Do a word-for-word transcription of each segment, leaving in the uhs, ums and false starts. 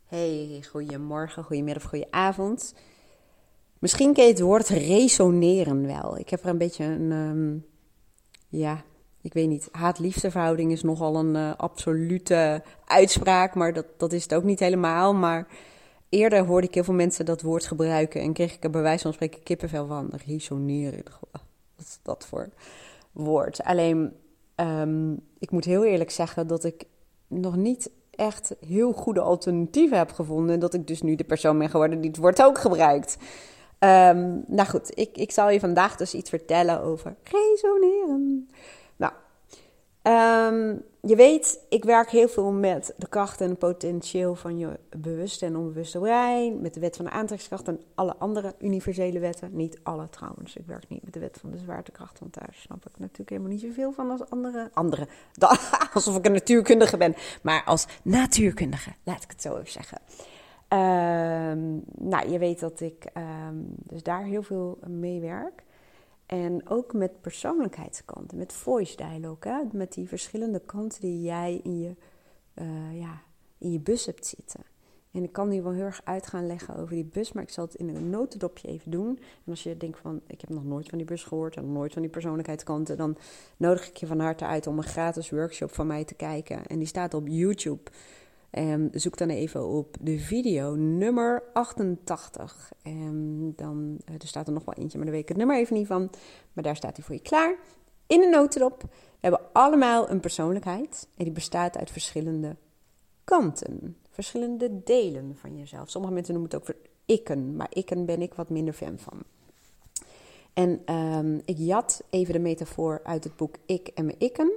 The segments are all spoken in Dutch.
Hey, goedemorgen, goedemiddag, goedenavond. Misschien ken je het woord resoneren wel. Ik heb er een beetje een, um, ja, ik weet niet, haat-liefde verhouding is nogal een uh, absolute uitspraak, maar dat, dat is het ook niet helemaal. Maar eerder hoorde ik heel veel mensen dat woord gebruiken en kreeg ik er bij wijze van spreken kippenvel van. Resoneren, wat is dat voor woord? Alleen, um, ik moet heel eerlijk zeggen dat ik nog niet echt heel goede alternatieven heb gevonden. En dat ik dus nu de persoon ben geworden die het woord ook gebruikt. Um, nou goed, ik, ik zal je vandaag dus iets vertellen over resoneren. Nou, um, je weet, ik werk heel veel met de kracht en het potentieel van je bewuste en onbewuste brein. Met de wet van de aantrekkingskracht en alle andere universele wetten. Niet alle trouwens, ik werk niet met de wet van de zwaartekracht. Want daar snap ik natuurlijk helemaal niet zoveel van als andere. Andere, alsof ik een natuurkundige ben. Maar als natuurkundige, laat ik het zo even zeggen. Um, nou, je weet dat ik um, dus daar heel veel mee werk. En ook met persoonlijkheidskanten, met voice dialogue, hè? Met die verschillende kanten die jij in je, uh, ja, in je bus hebt zitten. En ik kan nu wel heel erg uit gaan leggen over die bus, maar ik zal het in een notendopje even doen. En als je denkt van, ik heb nog nooit van die bus gehoord en nog nooit van die persoonlijkheidskanten, dan nodig ik je van harte uit om een gratis workshop van mij te kijken. En die staat op YouTube. En zoek dan even op de video nummer achtentachtig. En dan, er staat er nog wel eentje, maar daar weet ik het nummer even niet van. Maar daar staat hij voor je klaar. In de notendop. We hebben allemaal een persoonlijkheid. En die bestaat uit verschillende kanten. Verschillende delen van jezelf. Sommige mensen noemen het ook voor ikken. Maar ikken ben ik wat minder fan van. En um, ik jat even de metafoor uit het boek Ik en mijn ikken.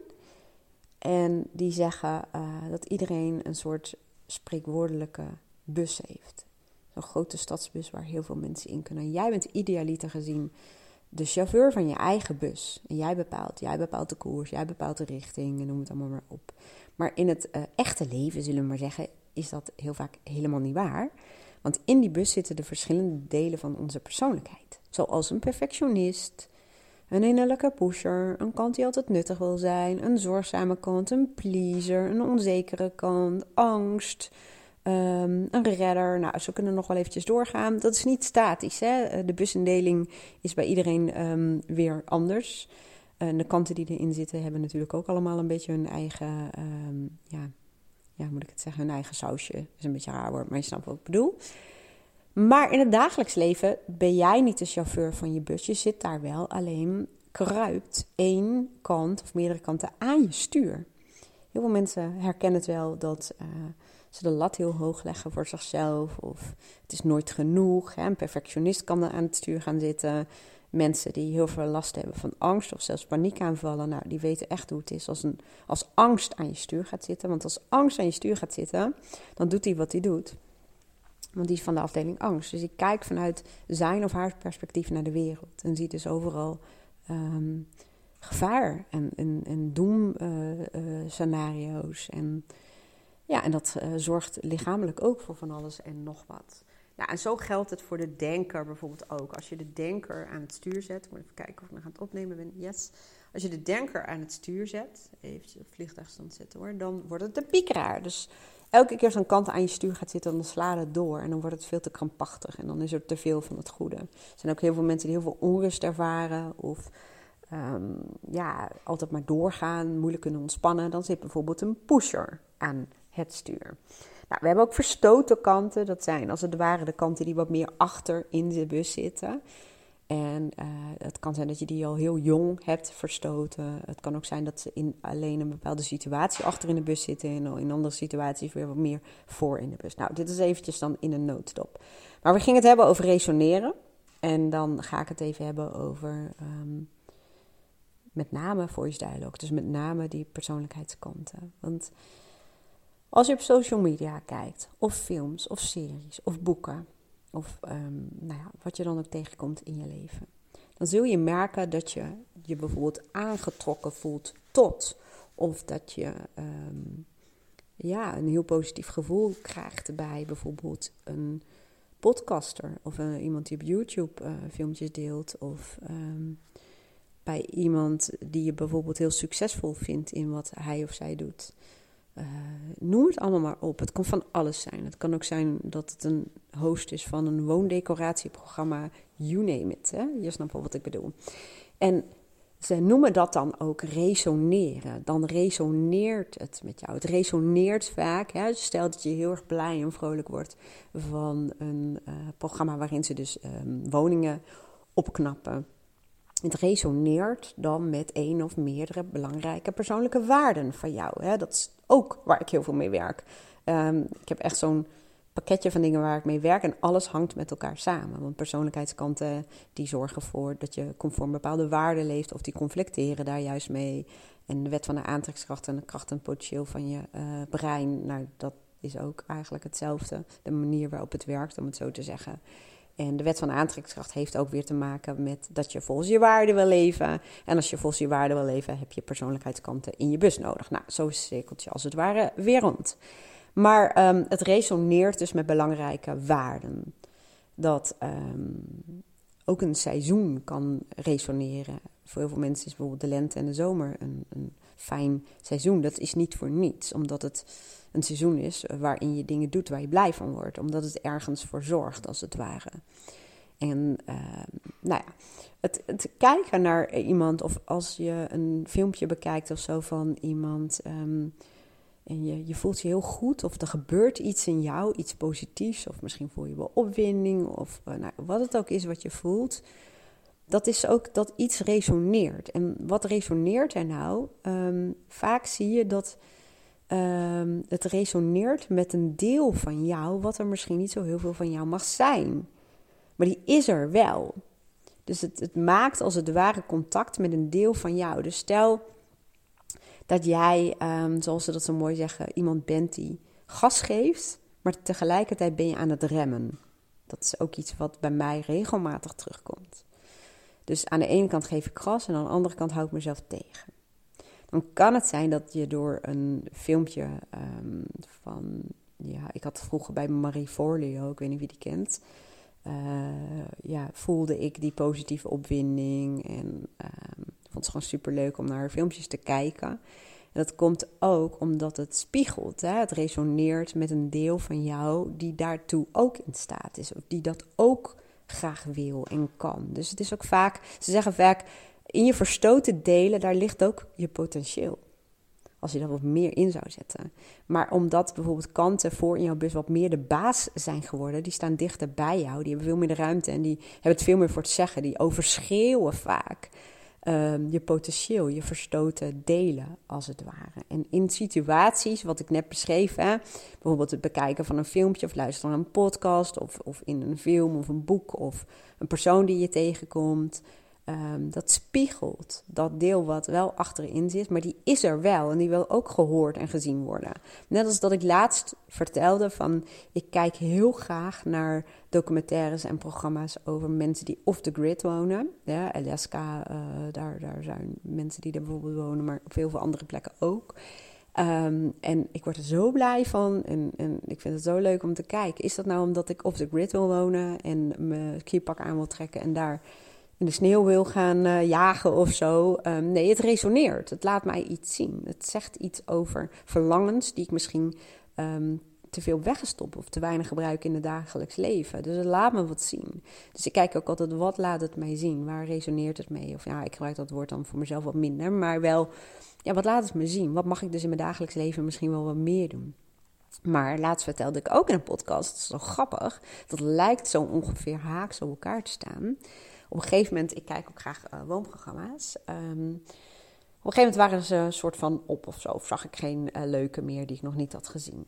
En die zeggen uh, dat iedereen een soort spreekwoordelijke bus heeft. Zo'n grote stadsbus waar heel veel mensen in kunnen. En jij bent idealiter gezien de chauffeur van je eigen bus. En jij bepaalt, jij bepaalt de koers, jij bepaalt de richting en noem het allemaal maar op. Maar in het uh, echte leven, zullen we maar zeggen, is dat heel vaak helemaal niet waar. Want in die bus zitten de verschillende delen van onze persoonlijkheid. Zoals een perfectionist, een innerlijke pusher, een kant die altijd nuttig wil zijn, een zorgzame kant, een pleaser, een onzekere kant, angst, um, een redder. Nou, zo kunnen we nog wel eventjes doorgaan. Dat is niet statisch, hè? De busindeling is bij iedereen um, weer anders. En de kanten die erin zitten hebben natuurlijk ook allemaal een beetje hun eigen, um, ja, ja, moet ik het zeggen, hun eigen sausje. Dat is een beetje raar woord, maar je snapt wat ik bedoel. Maar in het dagelijks leven ben jij niet de chauffeur van je bus. Je zit daar wel, alleen kruipt één kant of meerdere kanten aan je stuur. Heel veel mensen herkennen het wel dat uh, ze de lat heel hoog leggen voor zichzelf. Of het is nooit genoeg. Hè? Een perfectionist kan er aan het stuur gaan zitten. Mensen die heel veel last hebben van angst of zelfs paniekaanvallen. Nou, die weten echt hoe het is als, een, als angst aan je stuur gaat zitten. Want als angst aan je stuur gaat zitten, dan doet hij wat hij doet. Want die is van de afdeling angst. Dus ik kijk vanuit zijn of haar perspectief naar de wereld. En ziet dus overal um, gevaar en, en, en doemscenario's. Uh, uh, en, ja, en dat uh, zorgt lichamelijk ook voor van alles en nog wat. Nou, en zo geldt het voor de denker bijvoorbeeld ook. Als je de denker aan het stuur zet. Ik moet even kijken of ik nog aan het opnemen ben. Yes. Als je de denker aan het stuur zet. Even op vliegtuigstand zetten hoor. Dan wordt het een piekeraar. Dus elke keer als een kant aan je stuur gaat zitten, dan sla het door. En dan wordt het veel te krampachtig. En dan is er te veel van het goede. Er zijn ook heel veel mensen die heel veel onrust ervaren. Of um, ja, altijd maar doorgaan. Moeilijk kunnen ontspannen. Dan zit bijvoorbeeld een pusher aan het stuur. Nou, we hebben ook verstoten kanten. Dat zijn als het ware de kanten die wat meer achter in de bus zitten. En uh, het kan zijn dat je die al heel jong hebt verstoten. Het kan ook zijn dat ze in alleen een bepaalde situatie achter in de bus zitten. En in andere situaties weer wat meer voor in de bus. Nou, dit is eventjes dan in een notendop. Maar we gingen het hebben over resoneren. En dan ga ik het even hebben over um, met name voice dialogue. Dus met name die persoonlijkheidskanten. Want als je op social media kijkt, of films, of series, of boeken, of um, nou ja, wat je dan ook tegenkomt in je leven, dan zul je merken dat je je bijvoorbeeld aangetrokken voelt tot, of dat je um, ja, een heel positief gevoel krijgt bij bijvoorbeeld een podcaster, of uh, iemand die op YouTube uh, filmpjes deelt, of um, bij iemand die je bijvoorbeeld heel succesvol vindt in wat hij of zij doet. Uh, noem het allemaal maar op. Het kan van alles zijn. Het kan ook zijn dat het een host is van een woondecoratieprogramma. You name it. Hè? Je snapt wel wat ik bedoel. En ze noemen dat dan ook resoneren. Dan resoneert het met jou. Het resoneert vaak. Hè? Stel dat je heel erg blij en vrolijk wordt van een uh, programma waarin ze dus um, woningen opknappen. Het resoneert dan met één of meerdere belangrijke persoonlijke waarden van jou. Hè? Dat is ook waar ik heel veel mee werk. Um, ik heb echt zo'n pakketje van dingen waar ik mee werk en alles hangt met elkaar samen. Want persoonlijkheidskanten die zorgen ervoor dat je conform bepaalde waarden leeft of die conflicteren daar juist mee. En de wet van de aantrekkingskracht en de kracht en potentieel van je uh, brein, nou dat is ook eigenlijk hetzelfde. De manier waarop het werkt, om het zo te zeggen. En de wet van de aantrekkingskracht heeft ook weer te maken met dat je volgens je waarden wil leven. En als je volgens je waarden wil leven, heb je persoonlijkheidskanten in je bus nodig. Nou, zo is het cirkeltje als het ware weer rond. Maar um, het resoneert dus met belangrijke waarden. Dat um, ook een seizoen kan resoneren. Voor heel veel mensen is bijvoorbeeld de lente en de zomer een, een fijn seizoen. Dat is niet voor niets, omdat het een seizoen is waarin je dingen doet waar je blij van wordt. Omdat het ergens voor zorgt, als het ware. En uh, nou ja, het, het kijken naar iemand, of als je een filmpje bekijkt of zo van iemand, Um, en je, je voelt je heel goed, of er gebeurt iets in jou, iets positiefs, of misschien voel je wel opwinding, of uh, nou, wat het ook is wat je voelt. Dat is ook dat iets resoneert. En wat resoneert er nou? Um, vaak zie je dat um, het resoneert met een deel van jou, wat er misschien niet zo heel veel van jou mag zijn. Maar die is er wel. Dus het, het maakt als het ware contact met een deel van jou. Dus stel dat jij, um, zoals ze dat zo mooi zeggen, iemand bent die gas geeft, maar tegelijkertijd ben je aan het remmen. Dat is ook iets wat bij mij regelmatig terugkomt. Dus aan de ene kant geef ik gas en aan de andere kant hou ik mezelf tegen. Dan kan het zijn dat je door een filmpje um, van, ja, ik had vroeger bij Marie Forleo, ik weet niet wie die kent, uh, ja, voelde ik die positieve opwinding en um, ik vond het gewoon superleuk om naar haar filmpjes te kijken. En dat komt ook omdat het spiegelt. Hè? Het resoneert met een deel van jou die daartoe ook in staat is. Of die dat ook graag wil en kan. Dus het is ook vaak, ze zeggen vaak, in je verstoten delen, daar ligt ook je potentieel. Als je daar wat meer in zou zetten. Maar omdat bijvoorbeeld kanten voor in jouw bus wat meer de baas zijn geworden, die staan dichter bij jou, die hebben veel meer de ruimte en die hebben het veel meer voor te zeggen. Die overschreeuwen vaak Um, je potentieel, je verstoten delen, als het ware. En in situaties, wat ik net beschreef, hè, bijvoorbeeld het bekijken van een filmpje of luisteren naar een podcast, of, of in een film of een boek, of een persoon die je tegenkomt, um, dat spiegelt dat deel wat wel achterin zit, maar die is er wel en die wil ook gehoord en gezien worden. Net als dat ik laatst vertelde van, ik kijk heel graag naar documentaires en programma's over mensen die off the grid wonen. Ja, Alaska, uh, daar, daar zijn mensen die er bijvoorbeeld wonen, maar op heel veel andere plekken ook. Um, en ik word er zo blij van en, en ik vind het zo leuk om te kijken. Is dat nou omdat ik off the grid wil wonen en mijn skipak aan wil trekken en daar in de sneeuw wil gaan uh, jagen of zo? Um, nee, het resoneert. Het laat mij iets zien. Het zegt iets over verlangens die ik misschien Um, te veel weggestopt of te weinig gebruik in het dagelijks leven. Dus het laat me wat zien. Dus ik kijk ook altijd, wat laat het mij zien? Waar resoneert het mee? Of ja, ik gebruik dat woord dan voor mezelf wat minder, maar wel, ja, wat laat het me zien? Wat mag ik dus in mijn dagelijks leven misschien wel wat meer doen? Maar laatst vertelde ik ook in een podcast, dat is zo grappig, dat lijkt zo ongeveer haaks op elkaar te staan. Op een gegeven moment, ik kijk ook graag uh, woonprogramma's. Um, op een gegeven moment waren ze een soort van op of zo, of zag ik geen uh, leuke meer die ik nog niet had gezien.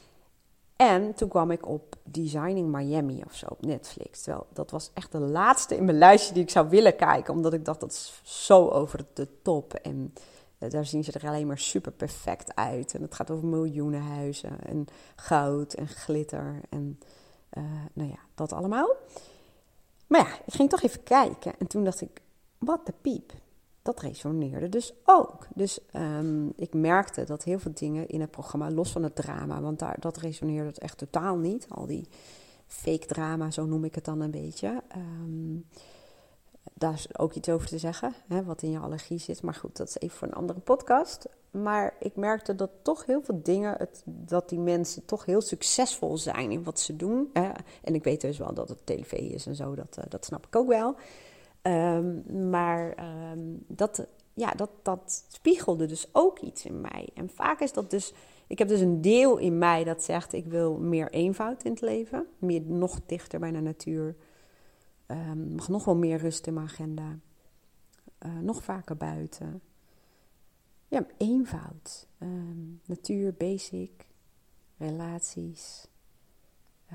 En toen kwam ik op Designing Miami of zo op Netflix. Terwijl dat was echt de laatste in mijn lijstje die ik zou willen kijken. Omdat ik dacht, dat is zo over de top. En uh, daar zien ze er alleen maar super perfect uit. En het gaat over miljoenen huizen en goud en glitter. En uh, nou ja, dat allemaal. Maar ja, ik ging toch even kijken. En toen dacht ik, wat de piep. Dat resoneerde dus ook. Dus um, ik merkte dat heel veel dingen in het programma, los van het drama, want daar, dat resoneerde het echt totaal niet. Al die fake drama, zo noem ik het dan een beetje. Um, daar is ook iets over te zeggen, hè, wat in je allergie zit. Maar goed, dat is even voor een andere podcast. Maar ik merkte dat toch heel veel dingen, het, dat die mensen toch heel succesvol zijn in wat ze doen. Uh, en ik weet dus wel dat het tv is en zo, dat, uh, dat snap ik ook wel. Um, maar um, dat, ja, dat, dat spiegelde dus ook iets in mij. En vaak is dat dus, ik heb dus een deel in mij dat zegt, ik wil meer eenvoud in het leven. Meer, nog dichter bij de natuur. Um, mag nog wel meer rust in mijn agenda. Uh, nog vaker buiten. Ja, eenvoud. Um, natuur, basic. Relaties. Uh,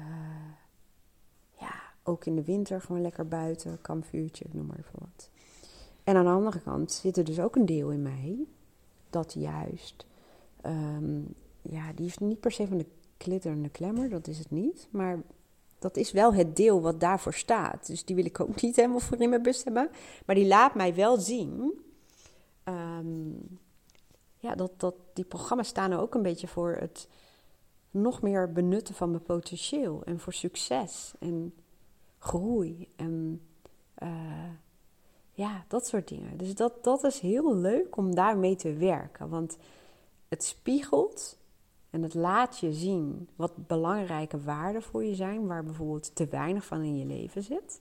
ja, ook in de winter gewoon lekker buiten. Kampvuurtje, noem maar even wat. En aan de andere kant zit er dus ook een deel in mij. Dat juist... Um, ja, die is niet per se van de glitter en de glamour. Dat is het niet. Maar... dat is wel het deel wat daarvoor staat. Dus die wil ik ook niet helemaal voor in mijn bus hebben. Maar die laat mij wel zien... Um, ja, dat, dat die programma's staan er ook een beetje voor het nog meer benutten van mijn potentieel. En voor succes en groei. En uh, ja, dat soort dingen. Dus dat, dat is heel leuk om daarmee te werken. Want het spiegelt... en het laat je zien wat belangrijke waarden voor je zijn, waar bijvoorbeeld te weinig van in je leven zit.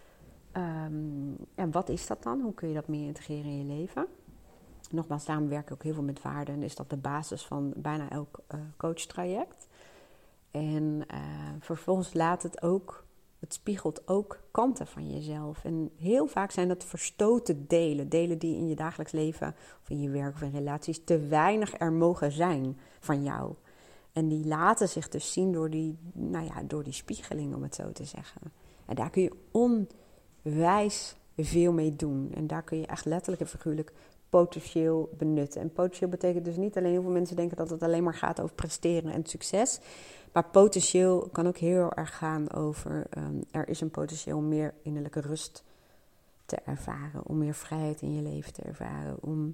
Um, en wat is dat dan? Hoe kun je dat meer integreren in je leven? Nogmaals, daarom werk ik ook heel veel met waarden en is dat de basis van bijna elk uh, coachtraject. En uh, vervolgens laat het ook, het spiegelt ook kanten van jezelf. En heel vaak zijn dat verstoten delen, delen die in je dagelijks leven of in je werk of in relaties te weinig er mogen zijn van jou. En die laten zich dus zien door die, nou ja, door die spiegeling, om het zo te zeggen. En daar kun je onwijs veel mee doen. En daar kun je echt letterlijk en figuurlijk potentieel benutten. En potentieel betekent dus niet alleen, heel veel mensen denken dat het alleen maar gaat over presteren en succes. Maar potentieel kan ook heel erg gaan over, um, er is een potentieel om meer innerlijke rust te ervaren. Om meer vrijheid in je leven te ervaren. Om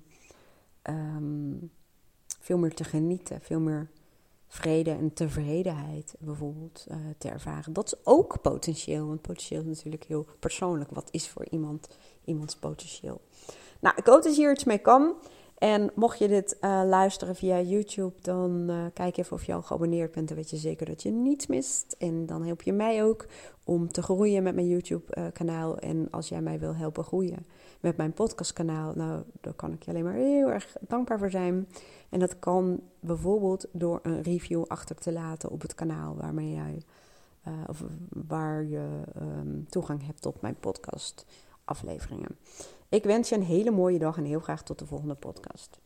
um, veel meer te genieten, veel meer vrede en tevredenheid bijvoorbeeld uh, te ervaren. Dat is ook potentieel, want potentieel is natuurlijk heel persoonlijk. Wat is voor iemand iemands potentieel? Nou, ik hoop dat je hier iets mee kan. En mocht je dit uh, luisteren via YouTube, dan uh, kijk even of je al geabonneerd bent. Dan weet je zeker dat je niets mist. En dan help je mij ook om te groeien met mijn YouTube-kanaal. Uh, en als jij mij wil helpen groeien met mijn podcastkanaal, nou, daar kan ik je alleen maar heel erg dankbaar voor zijn. En dat kan bijvoorbeeld door een review achter te laten op het kanaal waarmee jij, uh, of waar je um, toegang hebt tot mijn podcastafleveringen. Ik wens je een hele mooie dag en heel graag tot de volgende podcast.